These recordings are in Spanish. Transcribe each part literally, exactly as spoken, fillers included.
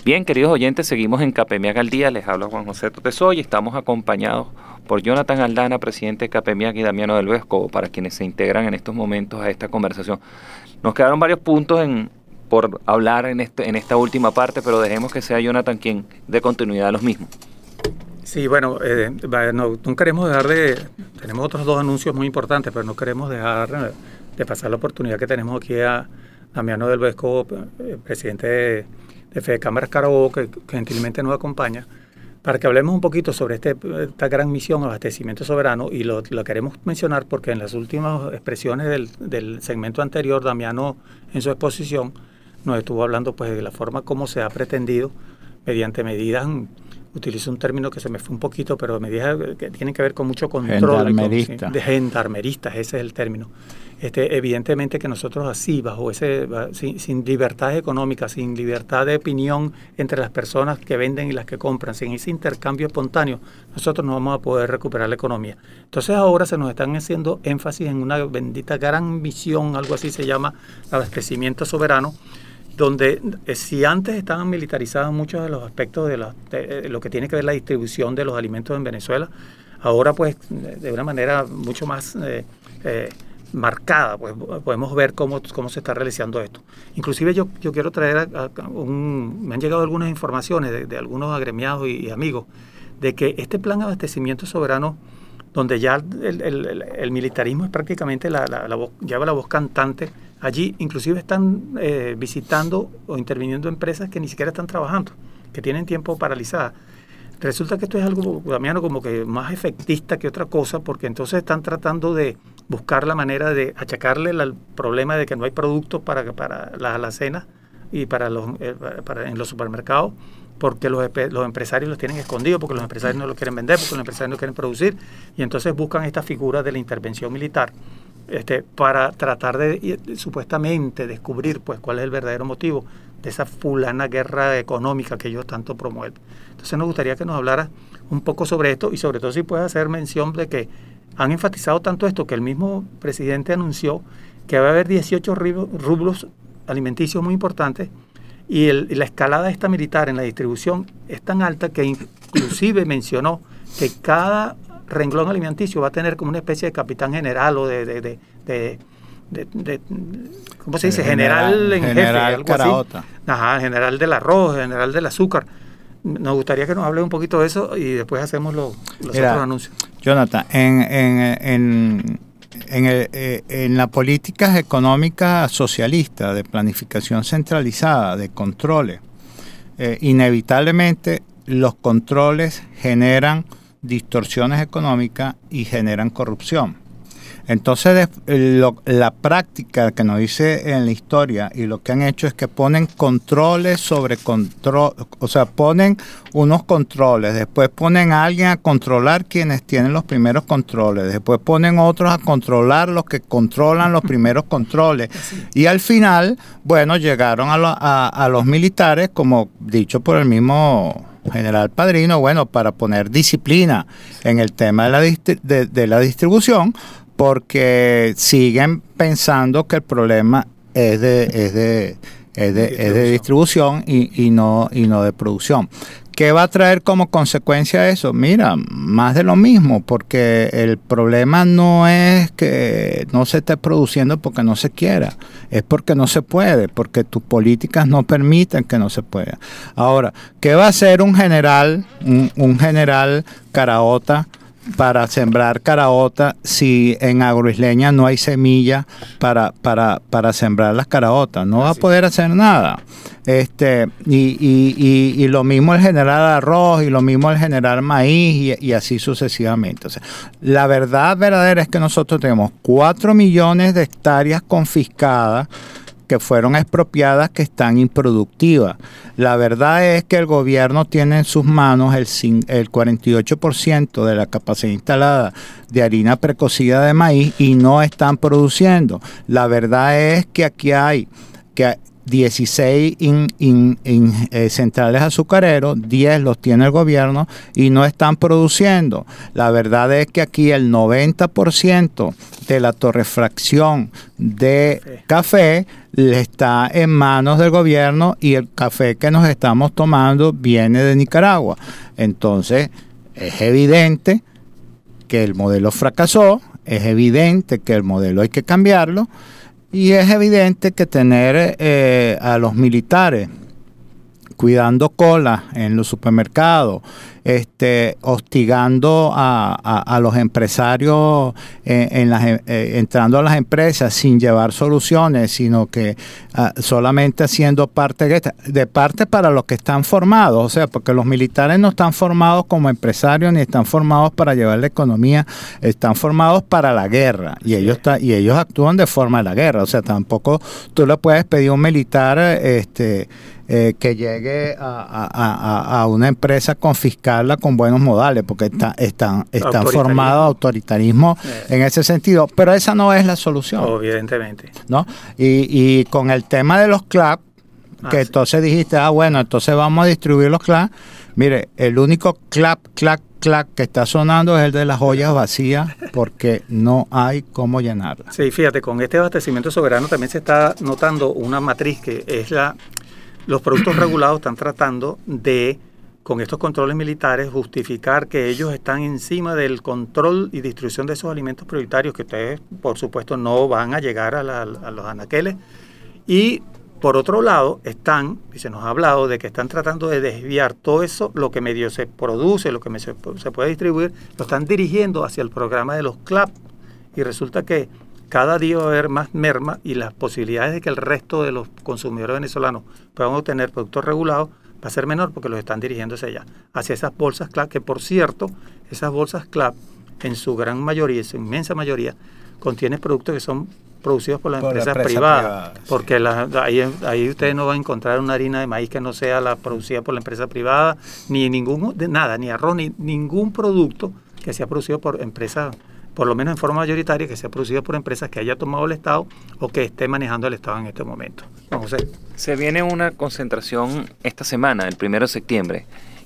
Bien, queridos oyentes, seguimos en CAPEMIAC al Día. Les habla Juan José Totesoy y estamos acompañados por Jonathan Aldana, presidente de CAPEMIAC, y Damiano del Vescovo, para quienes se integran en estos momentos a esta conversación. Nos quedaron varios puntos en, por hablar en, este, en esta última parte, pero dejemos que sea Jonathan quien dé continuidad a los mismos. Sí, bueno, eh, no, no queremos dejar de... Tenemos otros dos anuncios muy importantes, pero no queremos dejar de pasar la oportunidad que tenemos aquí a Damiano del Vescovo, eh, presidente de, de Fede Cámaras Carabobo, que, que gentilmente nos acompaña, para que hablemos un poquito sobre este, esta gran misión, abastecimiento soberano, y lo, lo queremos mencionar porque en las últimas expresiones del, del segmento anterior, Damiano, en su exposición, nos estuvo hablando pues de la forma como se ha pretendido, mediante medidas, utilizo un término que se me fue un poquito, pero medidas que tienen que ver con mucho control. Gendarmerista. Con, de gendarmeristas, ese es el término. Este, evidentemente que nosotros así, bajo ese, sin, sin libertad económica, sin libertad de opinión entre las personas que venden y las que compran, sin ese intercambio espontáneo, nosotros no vamos a poder recuperar la economía. Entonces ahora se nos están haciendo énfasis en una bendita gran misión, algo así se llama, abastecimiento soberano, donde eh, si antes estaban militarizados muchos de los aspectos de, la, de, de lo que tiene que ver la distribución de los alimentos en Venezuela, ahora pues de, de una manera mucho más eh, eh, marcada, pues podemos ver cómo, cómo se está realizando esto. Inclusive yo, yo quiero traer a, a un, me han llegado algunas informaciones de, de algunos agremiados y, y amigos de que este plan de abastecimiento soberano, donde ya el, el, el, el militarismo es prácticamente la, la, la voz, lleva la voz cantante, allí inclusive están eh, visitando o interviniendo empresas que ni siquiera están trabajando, que tienen tiempo paralizada. Resulta que esto es algo, Damiano, como que más efectista que otra cosa, porque entonces están tratando de buscar la manera de achacarle el problema de que no hay productos para, para las alacenas y para los, eh, para, en los supermercados, porque los, los empresarios los tienen escondidos, porque los empresarios no los quieren vender, porque los empresarios no quieren producir, y entonces buscan esta figura de la intervención militar este, para tratar de, de supuestamente descubrir pues cuál es el verdadero motivo de esa fulana guerra económica que ellos tanto promueven. Entonces nos gustaría que nos hablara un poco sobre esto y sobre todo si puedes hacer mención de que han enfatizado tanto esto que el mismo presidente anunció que va a haber dieciocho rublos alimenticios muy importantes y, el, y la escalada esta militar en la distribución es tan alta que inclusive mencionó que cada renglón alimenticio va a tener como una especie de capitán general o de... de, de, de De, de, ¿cómo se dice? General, general en general jefe, algo Caraota. así. Ajá, general del arroz, general del azúcar. Nos gustaría que nos hable un poquito de eso y después hacemos lo, los Mira, otros anuncios. Jonathan, en, en, en, en, el, en las políticas económicas socialistas de planificación centralizada, de controles, eh, inevitablemente los controles generan distorsiones económicas y generan corrupción. Entonces, lo, la práctica que nos dice en la historia y lo que han hecho es que ponen controles sobre control, o sea, ponen unos controles, después ponen a alguien a controlar quienes tienen los primeros controles, después ponen otros a controlar los que controlan los primeros controles. Y al final, bueno, llegaron a, lo, a, a los militares, como dicho por el mismo general Padrino, bueno, para poner disciplina en el tema de la, distri- de, de la distribución, porque siguen pensando que el problema es de es de es de, es de distribución y, y no y no de producción. ¿Qué va a traer como consecuencia eso? Mira, más de lo mismo, porque el problema no es que no se esté produciendo porque no se quiera, es porque no se puede, porque tus políticas no permiten que no se pueda. Ahora, ¿qué va a hacer un general, un, un general Caraota para sembrar caraota si en Agroisleña no hay semilla para, para, para sembrar las caraotas? No va a poder hacer nada. Este, y, y, y, y lo mismo el general arroz, y lo mismo el general maíz, y, y así sucesivamente. O sea, la verdad verdadera es que nosotros tenemos cuatro millones de hectáreas confiscadas que fueron expropiadas, que están improductivas. La verdad es que el gobierno tiene en sus manos el, el cuarenta y ocho por ciento de la capacidad instalada de harina precocida de maíz y no están produciendo. La verdad es que aquí hay que dieciséis in, in, in, eh, centrales azucareros, diez los tiene el gobierno y no están produciendo. La verdad es que aquí el noventa por ciento de la torrefacción de sí. café está en manos del gobierno y el café que nos estamos tomando viene de Nicaragua. Entonces, es evidente que el modelo fracasó, es evidente que el modelo hay que cambiarlo. Y es evidente que tener eh, a los militares cuidando colas en los supermercados, este, hostigando a, a, a los empresarios, eh, en las, eh, entrando a las empresas sin llevar soluciones, sino que uh, solamente haciendo parte de, de parte para los que están formados, o sea, porque los militares no están formados como empresarios ni están formados para llevar la economía, están formados para la guerra y ellos ta, y ellos actúan de forma de la guerra, o sea, tampoco tú le puedes pedir a un militar este Eh, que llegue a, a, a, a una empresa a confiscarla con buenos modales, porque está, están, están formados autoritarismo eh. en ese sentido, pero esa no es la solución. Evidentemente. ¿No? Y, y con el tema de los C L A P, que ah, entonces sí. dijiste, ah, bueno, entonces vamos a distribuir los C L A P. Mire, el único C L A P, C L A P, C L A P que está sonando es el de las ollas vacías, porque no hay cómo llenarlas. Sí, fíjate, con este abastecimiento soberano también se está notando una matriz que es la... Los productos regulados están tratando de, con estos controles militares, justificar que ellos están encima del control y distribución de esos alimentos prioritarios que ustedes, por supuesto, no van a llegar a, la, a los anaqueles. Y, por otro lado, están, y se nos ha hablado de que están tratando de desviar todo eso, lo que medio se produce, lo que se, se puede distribuir, lo están dirigiendo hacia el programa de los C L A P. Y resulta que cada día va a haber más merma y las posibilidades de que el resto de los consumidores venezolanos puedan obtener productos regulados va a ser menor porque los están dirigiendo hacia allá, hacia esas bolsas C L A P, que por cierto, esas bolsas C L A P en su gran mayoría, en su inmensa mayoría, contienen productos que son producidos por las por empresas la empresa privadas, privada, porque sí. la, ahí, ahí ustedes no van a encontrar una harina de maíz que no sea la producida por la empresa privada, ni ningún, de nada, ni arroz, ni ningún producto que sea producido por empresas, por lo menos en forma mayoritaria, que sea producido por empresas que haya tomado el Estado o que esté manejando el Estado en este momento. Vamos a ver. Se viene una concentración esta semana, el primero de septiembre,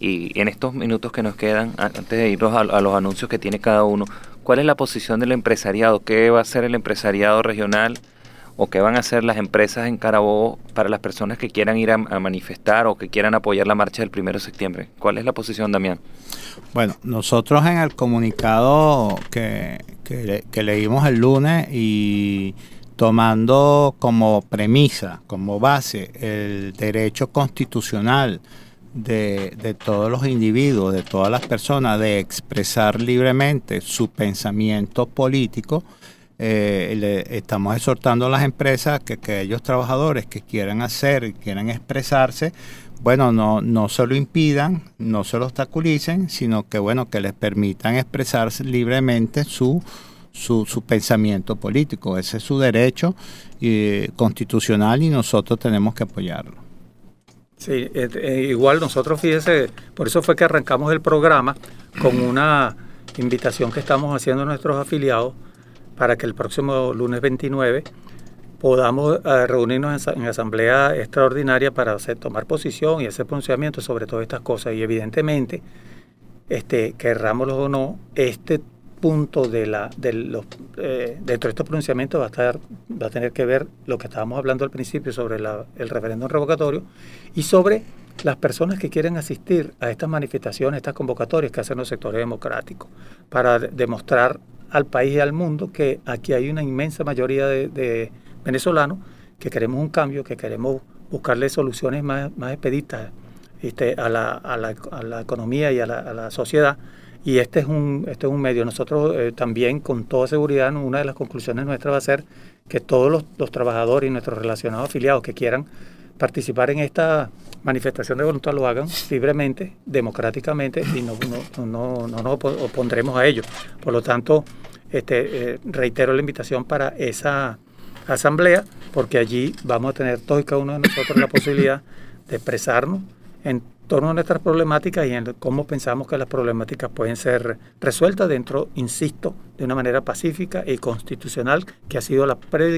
y en estos minutos que nos quedan, antes de irnos a, a los anuncios que tiene cada uno, ¿cuál es la posición del empresariado? ¿Qué va a hacer el empresariado regional o qué van a hacer las empresas en Carabobo para las personas que quieran ir a, a manifestar o que quieran apoyar la marcha del primero de septiembre? ¿Cuál es la posición, Damián? Bueno, nosotros en el comunicado que, que, que leímos el lunes y tomando como premisa, como base, el derecho constitucional de, de todos los individuos, de todas las personas, de expresar libremente su pensamiento político, eh, le estamos exhortando a las empresas que, que aquellos trabajadores que quieran hacer y quieran expresarse, bueno, no, no se lo impidan, no se lo obstaculicen, sino que bueno, que les permitan expresarse libremente su, su, su pensamiento político. Ese es su derecho eh, constitucional y nosotros tenemos que apoyarlo. Sí, eh, eh, igual nosotros, fíjese, por eso fue que arrancamos el programa con una invitación que estamos haciendo a nuestros afiliados para que el próximo lunes veintinueve podamos uh, reunirnos en, en asamblea extraordinaria para hacer, tomar posición y hacer pronunciamientos sobre todas estas cosas. Y evidentemente, este, querrámoslo o no, este punto de la de los eh, dentro de estos pronunciamientos va a estar va a tener que ver lo que estábamos hablando al principio sobre la, el referéndum revocatorio y sobre las personas que quieren asistir a estas manifestaciones, estas convocatorias que hacen los sectores democráticos, para de, demostrar al país y al mundo que aquí hay una inmensa mayoría de, de venezolanos que queremos un cambio, que queremos buscarle soluciones más, más expeditas este, a, la, a, la, a la economía y a la, a la sociedad. Y este es un, este es un medio. Nosotros eh, también, con toda seguridad, una de las conclusiones nuestras va a ser que todos los, los trabajadores y nuestros relacionados afiliados que quieran participar en esta manifestación de voluntad lo hagan libremente, democráticamente, y no, no, no, no nos opondremos a ello. Por lo tanto, este, eh, reitero la invitación para esa asamblea, porque allí vamos a tener todos y cada uno de nosotros la posibilidad de expresarnos en torno a nuestras problemáticas y en cómo pensamos que las problemáticas pueden ser resueltas dentro, insisto, de una manera pacífica y constitucional, que ha sido la prédica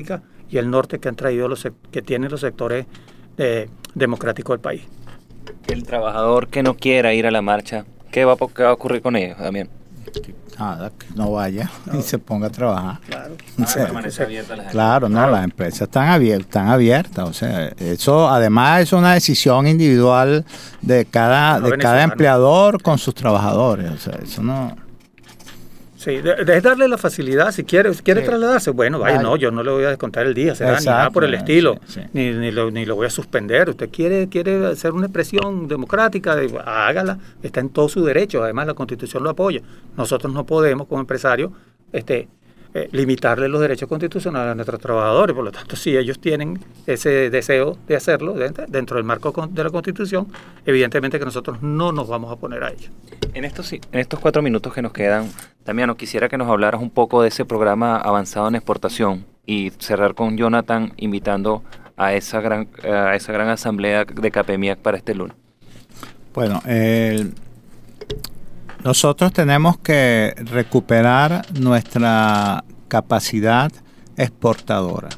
y el norte que han traído los que tienen los sectores eh, democráticos del país. El trabajador que no quiera ir a la marcha, ¿qué va, qué va a ocurrir con ellos, Damián? Nada, que no vaya no. y se ponga a trabajar. Claro, o sea, permanece abierta la claro, no, claro. Las empresas están abiertas, están abiertas, o sea, eso además es una decisión individual de cada, no de cada empleador con sus trabajadores, o sea, eso no. Sí, de, de darle la facilidad, si quiere, si quiere sí. trasladarse, bueno, vaya, vaya, no, yo no le voy a descontar el día, será, ni nada por el estilo, sí, sí. Ni, ni, lo, ni lo voy a suspender. Usted quiere quiere hacer una expresión democrática, de, hágala, está en todo su derecho, además la Constitución lo apoya. Nosotros no podemos, como empresarios, este, eh, limitarle los derechos constitucionales a nuestros trabajadores, por lo tanto, si ellos tienen ese deseo de hacerlo dentro, dentro del marco de la Constitución, evidentemente que nosotros no nos vamos a oponer a ello. En estos, en estos cuatro minutos que nos quedan, Damiano, quisiera que nos hablaras un poco de ese programa avanzado en exportación y cerrar con Jonathan invitando a esa gran, a esa gran asamblea de CAPEMIAC para este lunes. Bueno, eh, nosotros tenemos que recuperar nuestra capacidad exportadora.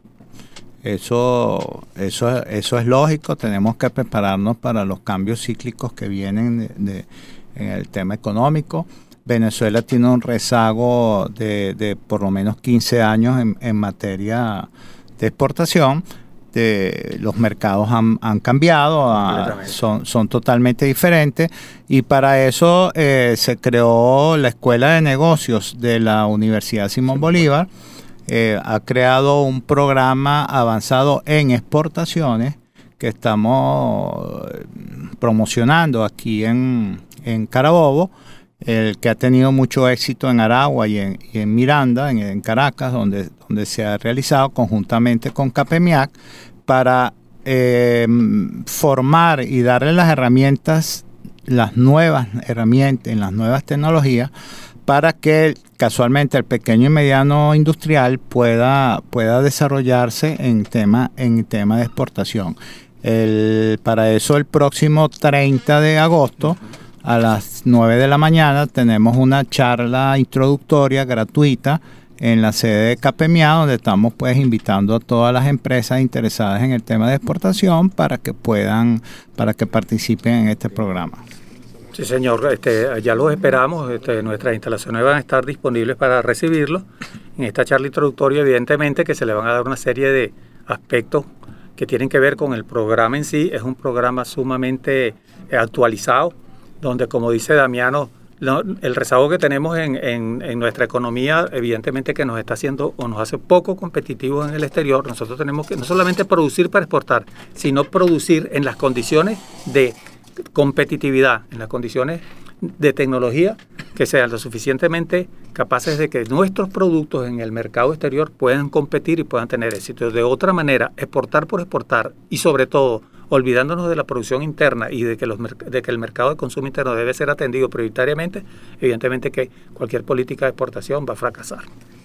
Eso, eso, eso es lógico, tenemos que prepararnos para los cambios cíclicos que vienen de, de, en el tema económico. Venezuela tiene un rezago de, de por lo menos quince años en, en materia de exportación. De, los mercados han, han cambiado, a, son, son totalmente diferentes y para eso eh, se creó la Escuela de Negocios de la Universidad Simón Bolívar. Eh, ha creado un programa avanzado en exportaciones que estamos promocionando aquí en, en Carabobo, el que ha tenido mucho éxito en Aragua y en, y en Miranda, en, en Caracas, donde, donde se ha realizado conjuntamente con CAPEMIAC para eh, formar y darle las herramientas, las nuevas herramientas, las nuevas tecnologías, para que casualmente el pequeño y mediano industrial pueda, pueda desarrollarse en tema, en tema de exportación. El, para eso el próximo treinta de agosto a las nueve de la mañana tenemos una charla introductoria gratuita en la sede de CAPEMIAC, donde estamos pues invitando a todas las empresas interesadas en el tema de exportación para que puedan, para que participen en este programa. Sí, señor, este, ya los esperamos, este, nuestras instalaciones van a estar disponibles para recibirlos. En esta charla introductoria, evidentemente, que se le van a dar una serie de aspectos que tienen que ver con el programa en sí. Es un programa sumamente actualizado, donde, como dice Damiano, lo, el rezago que tenemos en, en, en nuestra economía, evidentemente que nos está haciendo o nos hace poco competitivos en el exterior. Nosotros tenemos que no solamente producir para exportar, sino producir en las condiciones de competitividad, en las condiciones de tecnología que sean lo suficientemente capaces de que nuestros productos en el mercado exterior puedan competir y puedan tener éxito. De otra manera, exportar por exportar y sobre todo olvidándonos de la producción interna y de que, los, de que el mercado de consumo interno debe ser atendido prioritariamente, evidentemente que cualquier política de exportación va a fracasar.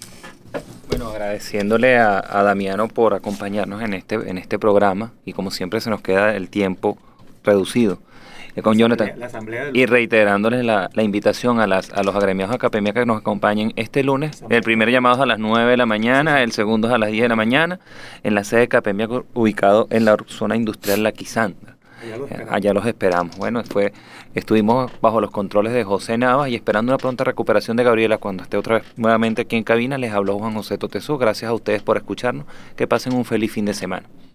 Bueno, agradeciéndole a, a Damiano por acompañarnos en este, en este programa y como siempre se nos queda el tiempo reducido. Con Jonathan, y reiterándoles la, la invitación a, las, a los agremiados de CAPEMIAC que nos acompañen este lunes. El primer llamado es a las nueve de la mañana, el segundo es a las diez de la mañana, en la sede de CAPEMIAC ubicado en la zona industrial La Quisanda. Allá los esperamos. Allá los esperamos. Bueno, fue, estuvimos bajo los controles de José Navas y esperando una pronta recuperación de Gabriela cuando esté otra vez nuevamente aquí en cabina. Les habló Juan José Totesú. Gracias a ustedes por escucharnos. Que pasen un feliz fin de semana.